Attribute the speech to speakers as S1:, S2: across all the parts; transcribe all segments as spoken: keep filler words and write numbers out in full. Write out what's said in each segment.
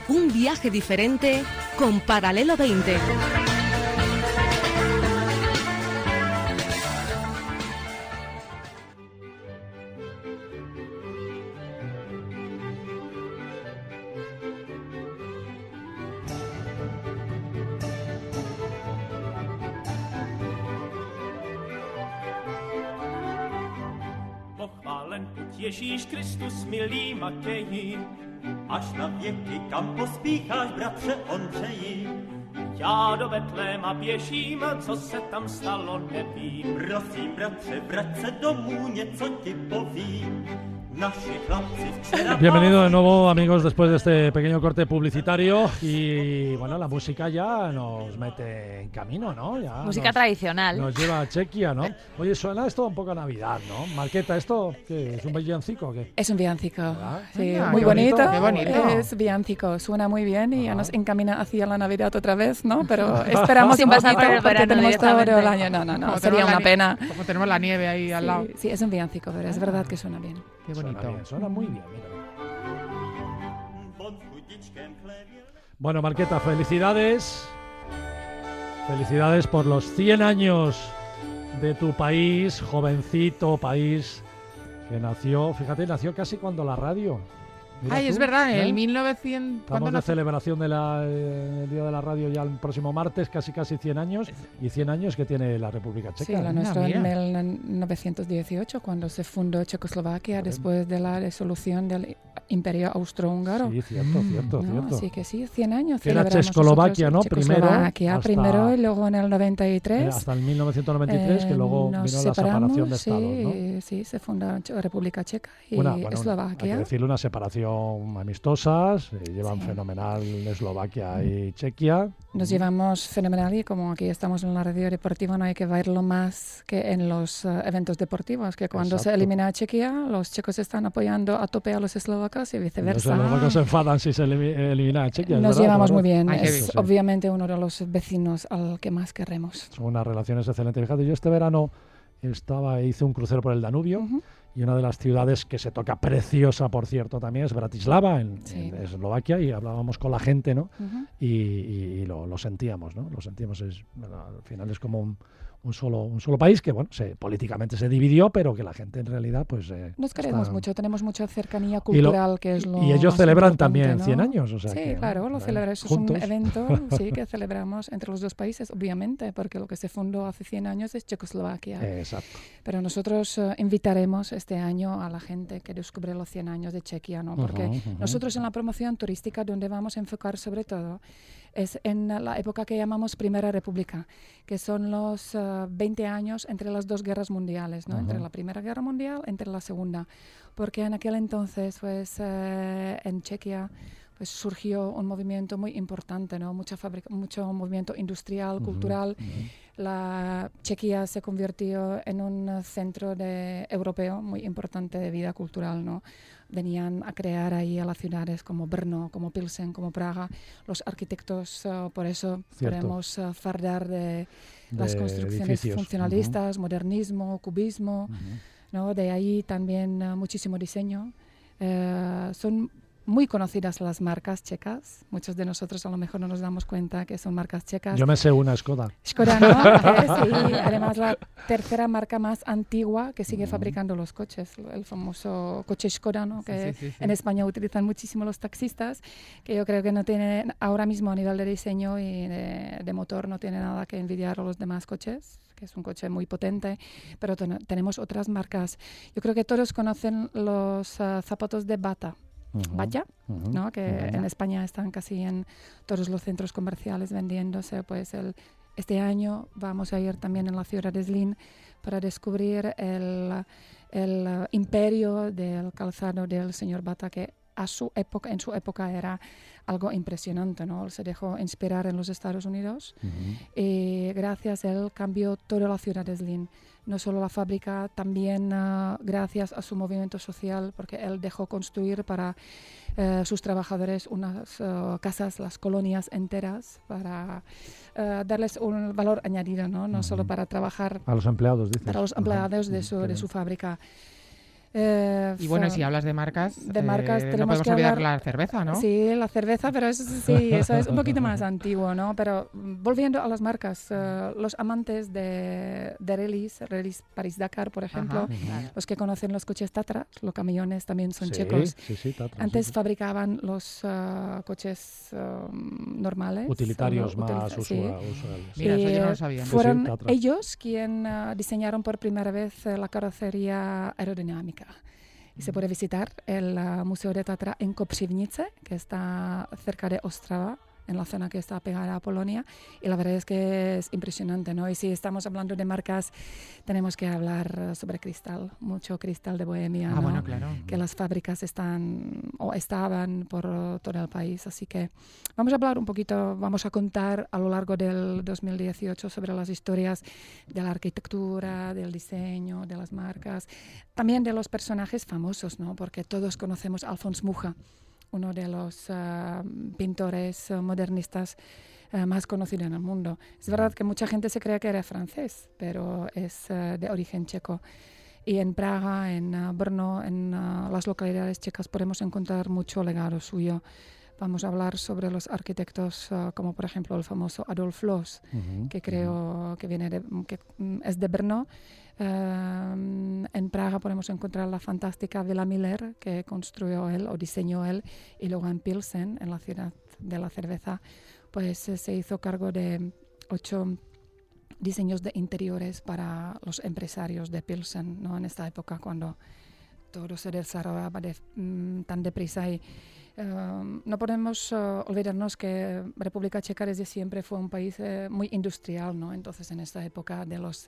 S1: Un viaje diferente con Paralelo veinte.
S2: Pochválen buď Ježíš Kristus, milý Matěji, až na věky, kam pospícháš, bratře Ondřeji. Já do Betléma běžím, co se tam stalo, nevím. Prosím, bratře, vrať se domů, něco ti povím.
S3: Bienvenido de nuevo, amigos, después de este pequeño corte publicitario. Y bueno, la música ya nos mete en camino, ¿no? Ya
S4: música
S3: nos,
S4: tradicional.
S3: Nos lleva a Chequia, ¿no? Oye, suena esto un poco a Navidad, ¿no? Marqueta, ¿esto qué es? ¿Un villancico o qué?
S5: Es un villancico,
S3: ¿verdad?
S5: sí,
S3: Ah,
S5: muy
S3: qué
S5: bonito,
S3: bonito, qué bonito.
S5: Es villancico, suena muy bien y
S3: Ajá.
S5: ya nos encamina hacia la Navidad otra vez, ¿no? Pero esperamos
S4: Sin
S5: un poquito
S4: pasar por el
S5: porque
S4: verano
S5: tenemos todo
S4: directamente.
S5: el año. No, no, no,
S6: Como
S5: sería
S6: tenemos
S5: una
S6: la
S5: pena.
S6: Como tenemos la nieve ahí al lado.
S5: Sí, sí, es un villancico, pero es verdad que suena bien.
S6: Qué bonito.
S3: Suena bien, suena muy bien, mira. Bueno, Marqueta, felicidades. Felicidades por los cien años de tu país, jovencito país que nació, fíjate, nació casi cuando la radio. Mira
S6: Ay,
S3: tú,
S6: es verdad, en
S3: ¿eh?
S6: el mil novecientos...
S3: Estamos
S6: ¿cuándo
S3: de
S6: nació?
S3: celebración del de Día de la Radio ya el próximo martes, casi casi cien años, y cien años que tiene la República
S5: Sí,
S3: Checa.
S5: la
S3: ¿eh?
S5: nuestra
S6: mira.
S5: en mil novecientos dieciocho, cuando se fundó Checoslovaquia después de la disolución del Imperio Austrohúngaro.
S3: Sí, cierto, cierto,
S5: ¿no?
S3: cierto.
S5: Así que sí, cien años.
S3: Que era
S5: celebramos
S3: Checoslovaquia, ¿no?
S5: nosotros.
S3: Primero,
S5: Checoslovaquia
S3: hasta-
S5: primero y luego en el noventa y
S3: Eh,
S5: tres.
S3: Hasta el mil novecientos noventa y tres, que
S5: Eh,
S3: luego
S5: nos
S3: vino la
S5: separamos,
S3: separación de
S5: sí,
S3: estados, ¿no?
S5: sí, se funda Ch- República Checa y
S3: Una- bueno, hay que
S5: Eslovaquia.
S3: decirle una separación amistosa, se llevan
S5: Sí.
S3: fenomenal Eslovaquia y Chequia.
S5: Nos llevamos fenomenal y como aquí estamos en la radio deportiva no hay que verlo más que en los eh, eventos deportivos, que cuando se
S3: Exacto.
S5: elimina a Chequia, los checos están apoyando a tope a los eslovacos y
S3: Los
S5: viceversa.
S3: eslovacos se enfadan si se elimi- elimina a Chequia. es
S5: Nos
S3: verdad,
S5: llevamos
S3: ¿verdad?
S5: muy bien,
S6: Ay, qué
S5: es
S6: bien.
S3: Sí.
S5: obviamente uno de los vecinos al que más queremos.
S3: Son unas relaciones excelentes. Fíjate, yo este verano estaba, hice un crucero por el Danubio.
S5: Ujú.
S3: Y una de las ciudades que se toca preciosa, por cierto, también es Bratislava, en,
S5: Sí.
S3: en Eslovaquia, y hablábamos con la gente, ¿no?
S5: Ujú.
S3: Y, y- y lo, lo sentíamos, ¿no? Lo sentíamos, es, bueno, al final es como un, un solo un solo país que, bueno, se, políticamente se dividió, pero que la gente en realidad, pues... eh,
S5: Nos queremos
S3: está-
S5: mucho, tenemos mucha cercanía
S3: Y, lo-
S5: cultural, que es lo
S3: y ellos
S5: más
S3: celebran
S5: importante,
S3: también
S5: ¿no?
S3: cien años, o sea
S5: Sí,
S3: que,
S5: claro, lo
S3: eh,
S5: celebramos. Es
S3: juntos.
S5: un evento sí, que celebramos entre los dos países, obviamente, porque lo que se fundó hace cien años es Checoslovaquia.
S3: Eh, exacto.
S5: Pero nosotros eh, invitaremos este año a la gente que descubre los cien años de Chequia, ¿no? Porque
S3: Ujú, ujú.
S5: nosotros en la promoción turística donde vamos a enfocar sobre todo es en la época que llamamos Primera República, que son los eh, veinte años entre las dos guerras mundiales, ¿no? Entre
S3: Ujú.
S5: la Primera Guerra Mundial, entre la Segunda. Porque en aquel entonces, pues, eh, en Chequia, pues surgió un movimiento muy importante, ¿no? Mucha fabrica- mucho movimiento industrial,
S3: Ujú,
S5: cultural.
S3: ujú.
S5: La Chequia se convirtió en un eh, centro de, europeo muy importante de vida cultural, ¿no? Venían a crear ahí a las ciudades como Brno, como Pilsen, como Praga. Los arquitectos, eh, por eso
S3: Cierto.
S5: podemos eh, fardar de las
S3: De
S5: construcciones
S3: edificios.
S5: funcionalistas, modernismo, cubismo,
S3: Ujú, ujú.
S5: ¿no? De ahí también eh, muchísimo diseño. Eh, son muy conocidas las marcas checas. Muchos de nosotros a lo mejor no nos damos cuenta que son marcas checas.
S3: Yo me sé una Skoda.
S5: Skoda, ¿no? Es, y además la tercera marca más antigua que sigue
S3: Ujú.
S5: fabricando los coches, el famoso coche Skoda, ¿no? Que
S6: Sí, sí, sí, sí.
S5: en España utilizan muchísimo los taxistas, que yo creo que no tienen ahora mismo a nivel de diseño y de, de motor no tiene nada que envidiar a los demás coches, que es un coche muy potente, pero ten- tenemos otras marcas. Yo creo que todos conocen los uh, zapatos de Bata.
S3: Ujú,
S5: Vaya,
S3: ujú,
S5: ¿no? Que
S3: ujú.
S5: en España están casi en todos los centros comerciales vendiéndose. Pues el, este año vamos a ir también en la ciudad de Zlín para descubrir el, el uh, imperio del calzado del señor Bata, que a su época, en su época era algo impresionante, ¿no? Él se dejó inspirar en los Estados Unidos
S3: Ujú.
S5: y gracias a él cambió toda la ciudad de Zlín. No solo la fábrica, también uh, gracias a su movimiento social, porque él dejó construir para uh, sus trabajadores unas uh, casas, las colonias enteras, para uh, darles un valor añadido, no, no
S3: Ujú.
S5: solo para trabajar
S3: A los empleados, dices.
S5: para los
S3: Ajá.
S5: empleados de
S3: Mm,
S5: su,
S3: qué
S5: de
S3: bien.
S5: su fábrica. Eh,
S6: Y bueno, si hablas de marcas,
S5: de marcas
S6: eh, no
S5: tenemos
S6: podemos
S5: que
S6: olvidar
S5: hablar-
S6: la cerveza, ¿no?
S5: Sí, la cerveza, pero eso sí, eso es un poquito más antiguo, ¿no? Pero mm, volviendo a las marcas, eh, los amantes de, de rallies, rallies París-Dakar, por ejemplo,
S6: Ajá.
S3: Ujú.
S5: los que conocen los coches Tatra, los camiones también son
S3: Sí,
S5: checos.
S3: sí, sí, Tatra,
S5: Antes
S3: sí, sí.
S5: fabricaban los eh, coches eh, normales.
S3: Utilitarios
S5: solo
S3: más
S5: utiliza- sí.
S3: usua- usuales.
S6: Mira, eso
S5: Y,
S6: yo no lo
S5: eh,
S6: sabía. Sí, sí,
S5: Fueron
S3: Tatra.
S5: ellos quienes diseñaron por primera vez eh, la carrocería aerodinámica. Y se puede visitar el uh, Museo de Tatra en Kopřivnice, que está cerca de Ostrava, en la zona que está pegada a Polonia. Y la verdad es que es impresionante, ¿no? Y si estamos hablando de marcas, tenemos que hablar uh, sobre cristal, mucho cristal de Bohemia,
S6: Ah,
S5: ¿no?
S6: bueno, claro.
S5: Que las fábricas están o estaban por uh, todo el país. Así que vamos a hablar un poquito, vamos a contar a lo largo del dos mil dieciocho sobre las historias de la arquitectura, del diseño, de las marcas, también de los personajes famosos, ¿no? Porque todos conocemos a Alfons Mucha, uno de los uh, pintores uh, modernistas uh, más conocidos en el mundo. Es verdad que mucha gente se cree que era francés, pero es uh, de origen checo. Y en Praga, en uh, Brno, en uh, las localidades checas podemos encontrar mucho legado suyo. Vamos a hablar sobre los arquitectos uh, como por ejemplo el famoso Adolf Loos,
S3: Ujú,
S5: que creo que viene de, que mm, es de Brno. Um, en Praga podemos encontrar la fantástica Villa Miller, que construyó él o diseñó él, y luego en Pilsen, en la ciudad de la cerveza, pues eh, se hizo cargo de ocho diseños de interiores para los empresarios de Pilsen, ¿no? En esta época cuando todo se desarrollaba de, mm, tan deprisa y Uh, no podemos uh, olvidarnos que República Checa desde siempre fue un país eh, muy industrial, ¿no? Entonces, en esta época de los,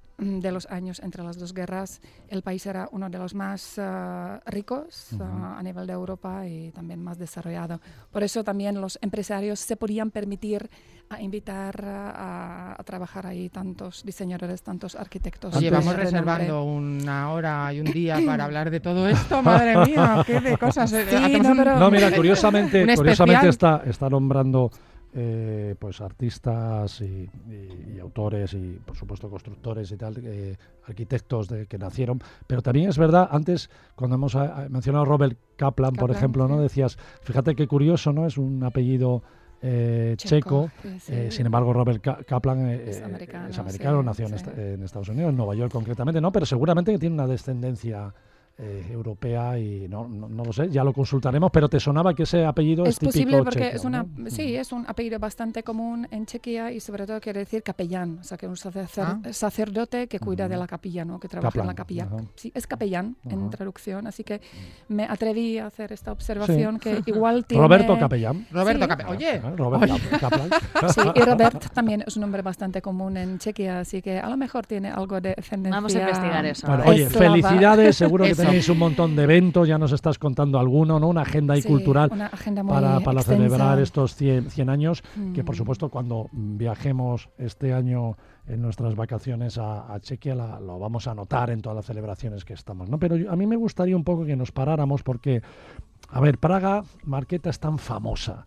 S5: de los años entre las dos guerras, el país era uno de los más uh, ricos uh,
S3: Ujú.
S5: a nivel de Europa y también más desarrollado. Por eso también los empresarios se podían permitir a invitar a, a trabajar ahí tantos diseñadores, tantos arquitectos.
S6: Oye,
S5: de
S6: vamos
S5: renombre.
S6: reservando una hora y un día para hablar de todo esto. Madre mía, qué de cosas. eh,
S5: Sí,
S6: hacemos
S5: no,
S6: un-
S5: pero-
S3: No, mira, curiosamente,
S6: Un
S3: curiosamente
S6: especial.
S3: está, está nombrando eh, pues artistas y, y- y autores y por supuesto constructores y tal, eh, arquitectos de, que nacieron, pero también es verdad, antes cuando hemos ah, mencionado a Robert Kaplan, por
S5: Kaplan,
S3: ejemplo, ¿no?
S5: sí.
S3: Decías, fíjate qué curioso, ¿no? Es un apellido eh, checo,
S5: sí, sí.
S3: eh, sin embargo Robert Ka- Kaplan eh,
S5: Es
S3: eh,
S5: americano,
S3: es americano,
S5: sí,
S3: nació en,
S5: sí.
S3: esta- en Estados Unidos, en Nueva York concretamente, ¿no? Pero seguramente que tiene una descendencia eh, europea y no, no, no lo sé, ya lo consultaremos, pero te sonaba que ese apellido es,
S5: Es
S3: típico
S5: posible porque
S3: checo,
S5: es una,
S3: ¿no?
S5: sí, es un apellido bastante común en Chequia y sobre todo quiere decir capellán, o sea que un sacer-
S6: Ah.
S5: sacerdote que cuida
S3: Ujú.
S5: de la capilla, ¿no? Que trabaja
S3: Kaplan,
S5: en la capilla.
S3: ajá.
S5: Sí, es capellán en
S3: Ajá.
S5: traducción, así que me atreví a hacer esta observación que igual tiene...
S3: Roberto Capellán.
S6: Roberto
S5: Sí.
S6: Capel. Oye,
S3: Ah, Robert
S6: oye.
S3: Cap- Kaplan.
S5: Sí, y Robert también es un nombre bastante común en Chequia, así que a lo mejor tiene algo de ascendencia.
S1: Vamos a investigar eso.
S3: Bueno,
S1: a ver.
S3: oye,
S5: Eslava.
S3: felicidades, seguro que
S6: Eso.
S3: tenéis un montón de eventos, ya nos estás contando alguno, ¿no? Una agenda ahí
S5: Sí,
S3: cultural
S5: una agenda muy
S3: para, para
S5: extensa.
S3: celebrar estos cien, cien años, que por
S5: Mm.
S3: supuesto cuando viajemos este año en nuestras vacaciones a, a Chequia la- lo vamos a notar en todas las celebraciones que estamos, ¿no? Pero yo- a mí me gustaría un poco que nos paráramos porque, a ver, Praga, Marqueta, es tan famosa,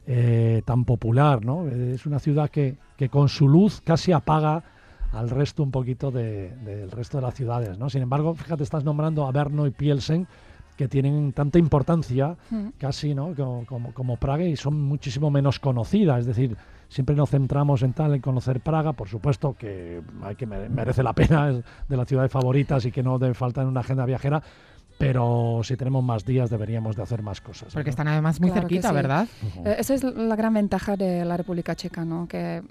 S3: eh, tan popular, ¿no? Es una ciudad que, que con su luz casi apaga al resto un poquito de- del resto de las ciudades, ¿no? Sin embargo, fíjate, estás nombrando a Brno y Pilsen, que tienen tanta importancia
S5: Mm.
S3: casi, ¿no? Como, como, como Praga y son muchísimo menos conocidas, es decir, siempre nos centramos en tal, en conocer Praga, por supuesto que hay que mere- merece la pena, es de las ciudades favoritas y que no debe faltar en una agenda viajera, pero si tenemos más días deberíamos de hacer más cosas.
S6: Porque
S3: ¿no?
S6: están además muy
S5: Claro que
S6: cerquita,
S5: sí.
S6: ¿verdad?
S3: Ujú.
S5: Eh, esa es la gran ventaja de la República Checa, ¿no? Que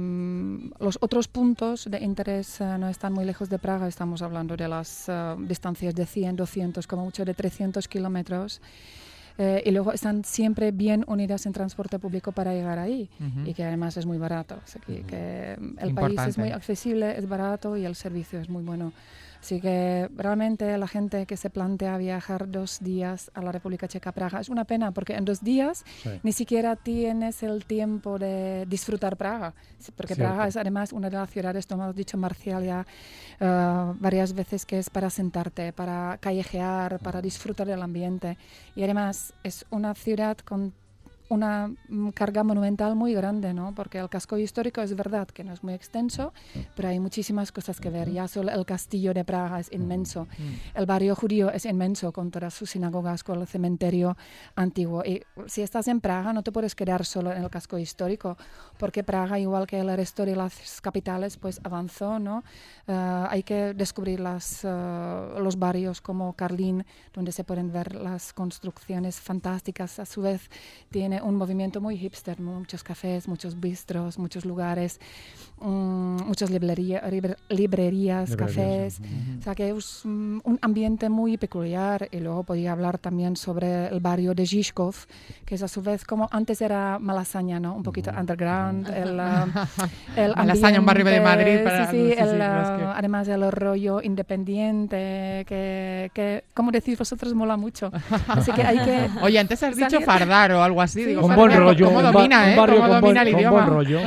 S5: mm, los otros puntos de interés eh, no están muy lejos de Praga. Estamos hablando de las eh, distancias de cien, doscientos, como mucho de trescientos kilómetros. Eh, y luego están siempre bien unidas en transporte público para llegar ahí.
S6: Ujú.
S5: Y que además es muy barato. O sea, que, que el país es
S6: Importante.
S5: muy accesible, es barato y el servicio es muy bueno. Así que realmente la gente que se plantea viajar dos días a la República Checa, Praga, es una pena porque en dos días
S3: Sí.
S5: ni siquiera tienes el tiempo de disfrutar Praga, sí, porque
S3: Cierto.
S5: Praga es además una de las ciudades, como hemos dicho Marcial ya eh, varias veces, que es para sentarte, para callejear, para disfrutar del ambiente. Y además es una ciudad con una mm, carga monumental muy grande, ¿no? Porque el casco histórico es verdad que no es muy extenso, pero hay muchísimas cosas que ver. Ya solo el castillo de Praga es inmenso, el barrio judío es inmenso con todas sus sinagogas, con el cementerio antiguo. Y si estás en Praga no te puedes quedar solo en el casco histórico, porque Praga, igual que el resto de las capitales, pues avanzó, ¿no? Uh, hay que descubrir las, uh, los barrios como Karlín, donde se pueden ver las construcciones fantásticas. A su vez tiene un movimiento muy hipster, muchos cafés, muchos bistros, muchos lugares, um, muchas librería, libre, librerías, cafés. Uh-huh. O sea que es um, un ambiente muy peculiar. Y luego podía hablar también sobre el barrio de Žižkov, que es a su vez como antes era Malasaña, ¿no? Un poquito uh-huh. underground. El, uh, el
S6: Malasaña, un barrio de Madrid. Para,
S5: sí, sí,
S6: sí,
S5: el,
S6: sí,
S5: uh,
S6: que...
S5: además el rollo independiente, que, que como decís vosotros, mola mucho. Así que hay que...
S6: Oye, antes has dicho fardar o algo así.
S5: Sí,
S6: digo,
S3: con buen rollo.
S6: ¿Cómo
S3: un
S6: domina,
S3: ba-
S6: eh?
S3: un barrio
S6: ¿Cómo
S3: con
S6: domina
S3: buen,
S6: el
S3: con
S6: idioma?
S3: buen rollo.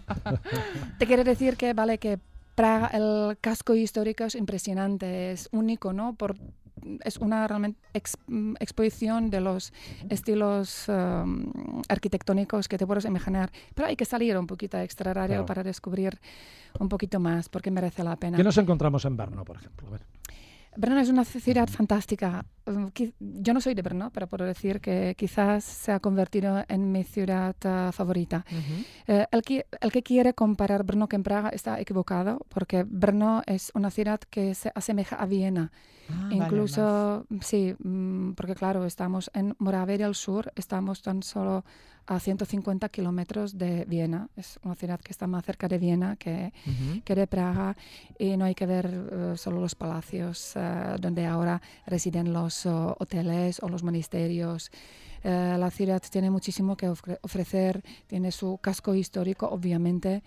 S5: Te quiero decir que, vale, que Praga, el casco histórico es impresionante, es único, ¿no? Por, es una realmente ex, exposición de los estilos um, arquitectónicos que te puedes imaginar, pero hay que salir un poquito extrahorario claro. para descubrir un poquito más, porque merece la pena.
S3: ¿Qué nos encontramos en Brno, por ejemplo? A ver.
S5: Brno es una ciudad fantástica. Yo no soy de Brno, pero puedo decir que quizás se ha convertido en mi ciudad uh, favorita. Uh-huh. Uh, el, que, el que quiere comparar Brno con Praga está equivocado, porque Brno es una ciudad que se asemeja a Viena. Ah, Incluso, vale, sí, porque claro, estamos en Moravia del Sur, estamos tan solo a ciento cincuenta kilómetros de Viena. Es una ciudad que está más cerca de Viena que, uh-huh. que de Praga, y no hay que ver uh, solo los palacios uh, donde ahora residen los uh, hoteles o los monasterios. Uh, la ciudad tiene muchísimo que ofre- ofrecer, tiene su casco histórico, obviamente,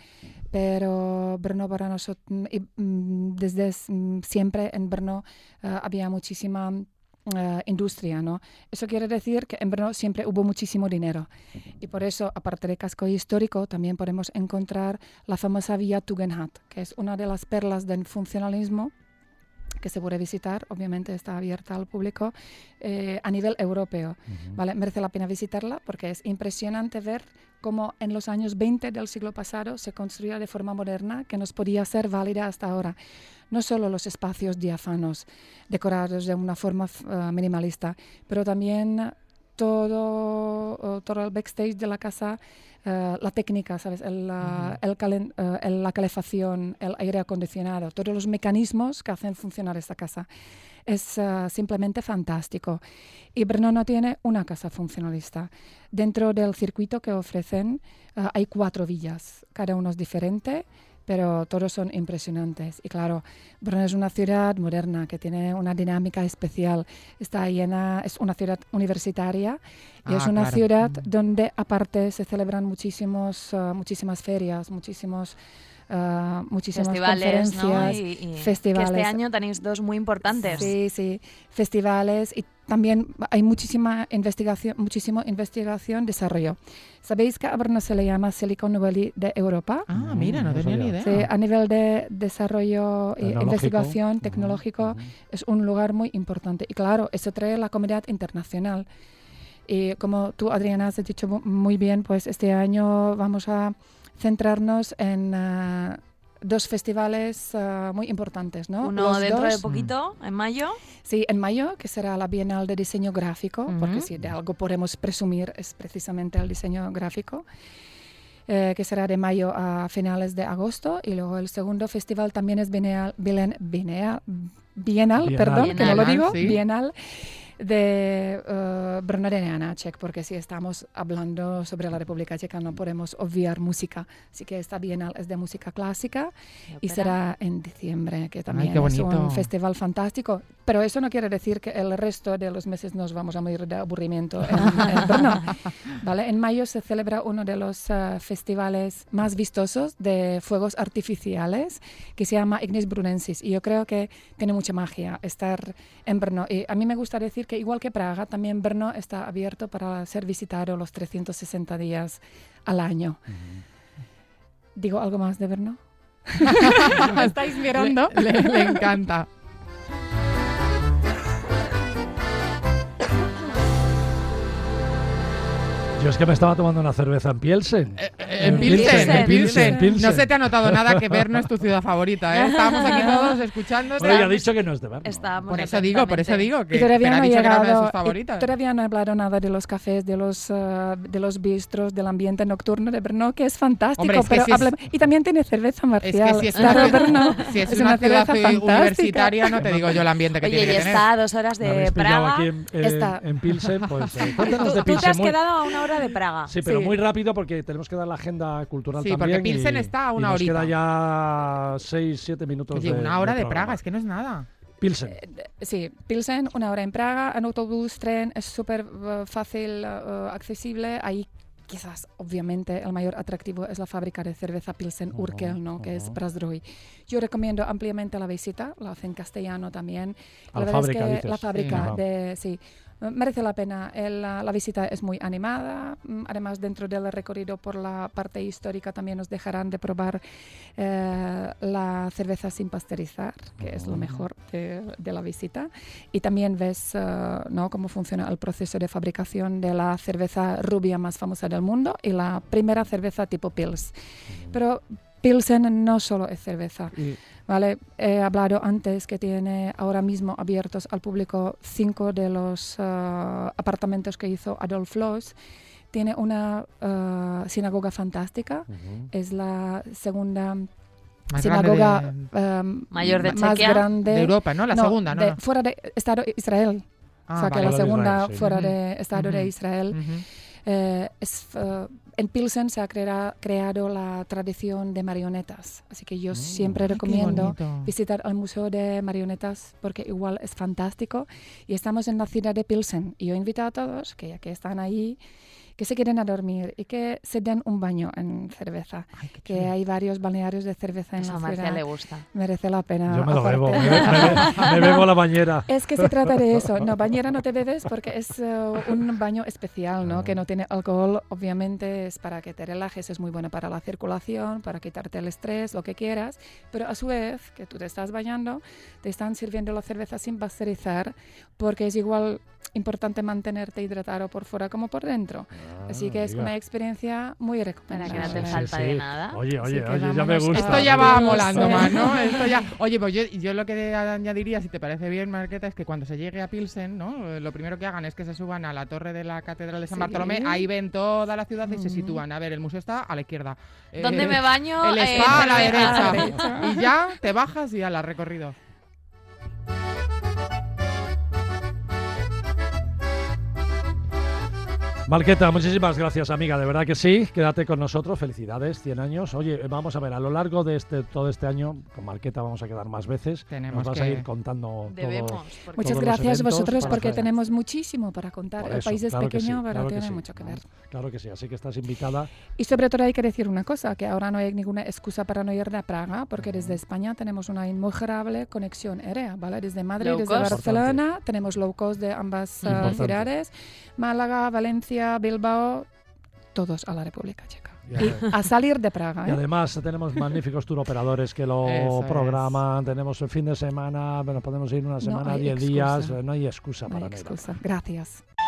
S5: pero Brno para nosotros, y, mm, desde mm, siempre en Brno uh, había muchísima Uh, industria, ¿no? Eso quiere decir que en Brno siempre hubo muchísimo dinero, y por eso, aparte del casco histórico, también podemos encontrar la famosa Vía Tugendhat, que es una de las perlas del funcionalismo que se puede visitar, obviamente está abierta al público eh, a nivel europeo. Uh-huh. ¿Vale? Merece la pena visitarla porque es impresionante ver cómo en los años veinte del siglo pasado se construía de forma moderna que nos podía ser válida hasta ahora. No solo los espacios diáfanos, decorados de una forma uh, minimalista, pero también todo, uh, todo el backstage de la casa, uh, la técnica, ¿sabes? El, uh, uh-huh. el calen, uh, el, la calefacción, el aire acondicionado, todos los mecanismos que hacen funcionar esta casa. Es uh, simplemente fantástico. Y Brno no tiene una casa funcionalista. Dentro del circuito que ofrecen uh, hay cuatro villas, cada uno es diferente, pero todos son impresionantes. Y claro, Brno es una ciudad moderna que tiene una dinámica especial. Está llena, es una ciudad universitaria y ah, es una claro. ciudad donde aparte se celebran muchísimos, uh, muchísimas ferias, muchísimos Uh, muchísimas
S4: festivales,
S5: conferencias,
S4: ¿no? y, y
S5: festivales.
S4: Que este año tenéis dos muy importantes.
S5: Sí, sí, festivales, y también hay muchísima investigación, muchísimo investigación, desarrollo. ¿Sabéis que a Brno se le llama Silicon Valley de Europa?
S6: Ah, mira, no, no tenía ni idea.
S5: Sí, a nivel de desarrollo e investigación uh-huh. tecnológico uh-huh. es un lugar muy importante. Y claro, eso trae la comunidad internacional. Y como tú, Adriana, has dicho muy bien, pues este año vamos a centrarnos en uh, dos festivales uh, muy importantes, ¿no?
S4: Uno
S5: Los
S4: dentro
S5: dos,
S4: de poquito, en mayo.
S5: Sí, en mayo, que será la Bienal de Diseño Gráfico, uh-huh. porque si de algo podemos presumir es precisamente el diseño gráfico, eh, que será de mayo a finales de agosto. Y luego el segundo festival también es Bienal, Bienal, Bienal, Bienal, Bienal perdón, Bienal, que no lo digo, ¿sí? Bienal de uh, Brno de Janáček, porque si estamos hablando sobre la República Checa no podemos obviar música, así que esta bienal es de música clásica y será en diciembre, que también Ay, es un festival fantástico, pero eso no quiere decir que el resto de los meses nos vamos a morir de aburrimiento en, en Brno, ¿vale? En mayo se celebra uno de los uh, festivales más vistosos de fuegos artificiales, que se llama Ignis Brunensis, y yo creo que tiene mucha magia estar en Brno, y a mí me gusta decir que igual que Praga, también Brno está abierto para ser visitado los trescientos sesenta días al año. Uh-huh. ¿Digo algo más de Brno? ¿Me estáis mirando?
S6: Le, le, le encanta.
S3: Yo es que me estaba tomando una cerveza en Pielsen.
S6: Eh, eh, en Pilsen, en Pilsen.
S3: Pilsen.
S6: No se te ha notado nada que Bern no es tu ciudad favorita, ¿eh? Estábamos aquí todos escuchando.
S3: Bueno, ya ha dicho que no es de Bern.
S4: Estábamos
S6: Por eso digo, por eso digo que
S5: Y todavía
S6: pero
S5: no
S6: ha
S5: ha
S6: dicho que era una de
S5: llegado,
S6: sus favoritas.
S5: y todavía no he hablado nada de los cafés, de los, uh, de los bistros, del ambiente nocturno de Brno, que es fantástico.
S6: Hombre, es que
S5: pero
S6: si es-
S5: habla- y también tiene cerveza
S6: Es
S5: marcial.
S6: que si es
S5: Claro,
S6: una,
S5: Brno
S6: si es
S5: es
S6: una
S5: una
S6: ciudad
S5: cerveza fantástica.
S6: universitaria, no te digo yo el ambiente que
S4: Oye,
S6: tiene
S4: y
S6: que tener.
S4: está a dos horas
S3: Me
S4: de
S3: habéis pillado
S4: Praga.
S3: aquí en, en-
S5: Está.
S3: en Pilsen, pues eh,
S4: Tú,
S3: cuéntanos de
S4: tú te
S3: Pilsen.
S4: has
S3: muy-
S4: quedado a una hora de Praga.
S3: Sí, pero
S5: Sí.
S3: muy rápido porque tenemos que dar la agenda cultural
S6: Sí,
S3: también.
S6: porque Pilsen
S3: y-
S6: está a
S3: y
S6: una
S3: nos
S6: horita.
S3: queda ya seis, siete minutos
S6: Oye,
S3: de
S6: una hora de
S3: programa.
S6: Praga, es que no es nada.
S3: Pilsen.
S5: Sí, Pilsen, una hora en Praga, en autobús, tren, es súper uh, fácil, uh, accesible. Ahí quizás, obviamente, el mayor atractivo es la fábrica de cerveza Pilsen
S3: Ujú,
S5: Urquell, ¿no? que es
S3: ujú.
S5: Prazdroj. Yo recomiendo ampliamente la visita, la hace en castellano también.
S3: A
S5: La
S3: la
S5: verdad
S3: fábrica,
S5: es que
S3: dices.
S5: la fábrica
S3: Ajá.
S5: de, sí, merece la pena. El, la, la visita es muy animada. Mm, Además, dentro del recorrido por la parte histórica también nos dejarán de probar eh, la cerveza sin pasteurizar, que es lo mejor de, de la visita. Y también ves eh, ¿no? cómo funciona el proceso de fabricación de la cerveza rubia más famosa del mundo y la primera cerveza tipo Pils. Pero Pilsen no solo es cerveza.
S3: Y-
S5: Vale, he hablado antes que tiene ahora mismo abiertos al público cinco de los uh, apartamentos que hizo Adolf Loos. Tiene una uh, sinagoga fantástica.
S3: Ujú.
S5: Es la segunda
S6: Más
S5: sinagoga
S6: grande de,
S5: um,
S4: Mayor de
S5: más
S4: Chequia.
S5: grande.
S6: de Europa, ¿no? La
S5: No,
S6: segunda, ¿no?
S5: de-
S6: no.
S5: fuera de Estado de Israel.
S6: Ah,
S5: o sea, que
S6: vale.
S5: la
S3: Fuera de
S5: segunda
S3: Israel, sí.
S5: fuera
S6: Ujú,
S5: de Estado de
S6: ujú.
S5: Israel.
S6: Ujú.
S5: Eh, es, uh, en Pilsen se ha crea- creado la tradición de marionetas. Así que yo siempre
S6: Ay, qué
S5: recomiendo
S6: bonito.
S5: visitar el Museo de Marionetas porque igual es fantástico. Y estamos en la ciudad de Pilsen. Y yo invito a todos que ya que están ahí, que se queden a dormir y que se den un baño en cerveza.
S6: Ay, qué
S5: Que
S6: chulo.
S5: hay varios balnearios de cerveza en
S4: Eso
S5: la
S4: a Marcia
S5: ciudad.
S4: le gusta.
S5: Merece la pena.
S3: Yo me lo
S5: aparte.
S3: bebo. Me, me- me bebo la bañera.
S5: Es que se trata de eso. No, bañera no te bebes porque es uh, un baño especial, ¿no? Que no tiene alcohol. Obviamente es para que te relajes, es muy bueno para la circulación, para quitarte el estrés, lo que quieras. Pero a su vez, que tú te estás bañando, te están sirviendo la cerveza sin pasteurizar porque es igual importante mantenerte hidratado por fuera como por dentro. Así que es
S3: amiga.
S5: una experiencia muy
S4: Para
S5: recomendable.
S4: que no te
S3: Sí,
S4: falta
S3: sí.
S4: de nada.
S3: Oye,
S5: Así
S3: oye,
S5: que
S3: oye, ya me
S5: vámonos.
S3: gusta.
S6: Esto ya va
S5: Dios,
S6: molando
S5: eh.
S6: más, ¿no? Esto ya... Oye, pues yo, yo lo que añadiría, si te parece bien, Marqueta, es que cuando se llegue a Pilsen, ¿no? Eh, Lo primero que hagan es que se suban a la torre de la Catedral de San
S5: Sí.
S6: Bartolomé, ahí ven toda la ciudad y se
S5: Mm.
S6: sitúan. A ver, el museo está a la izquierda. Eh,
S4: ¿Dónde me baño?
S6: El
S4: Eh,
S6: spa a la
S4: cerveza.
S6: derecha.
S5: A la derecha.
S6: Y ya te bajas y a la recorrido.
S3: Marqueta, muchísimas gracias, amiga. De verdad que sí. Quédate con nosotros. Felicidades, cien años. Oye, vamos a ver, a lo largo de este todo este año, con Marqueta vamos a quedar más veces.
S6: Tenemos
S3: Nos vas
S6: que-
S3: a ir contando
S4: Debemos.
S3: todo.
S4: porque-
S5: Muchas
S3: todos los
S5: gracias a
S3: eventos
S5: vosotros
S3: para
S5: porque
S3: hacer.
S5: tenemos muchísimo para contar.
S3: Por
S5: El
S3: eso,
S5: país es
S3: claro que
S5: pequeño,
S3: sí,
S5: pero
S3: claro que
S5: tiene
S3: sí.
S5: mucho que ver.
S3: Claro que sí, así que estás invitada.
S5: Y sobre todo hay que decir una cosa, que ahora no hay ninguna excusa para no ir a Praga, porque desde España tenemos una inmejorable conexión aérea, ¿vale? Desde Madrid,
S4: Low
S5: desde
S4: cost.
S5: Barcelona, tenemos low cost de ambas uh,
S3: Importante.
S5: ciudades, Málaga, Valencia, Bilbao, todos a la República Checa.
S3: Y,
S5: Y a salir de Praga,
S3: y
S5: ¿eh?
S3: además tenemos magníficos tour operadores que lo
S6: Eso es.
S3: programan. Tenemos el fin de semana, nos podemos ir una semana,
S5: hay
S3: diez
S5: excusa.
S3: días. eh, No hay excusa
S5: No
S3: para
S5: hay
S3: no ir a
S5: excusa. Gracias.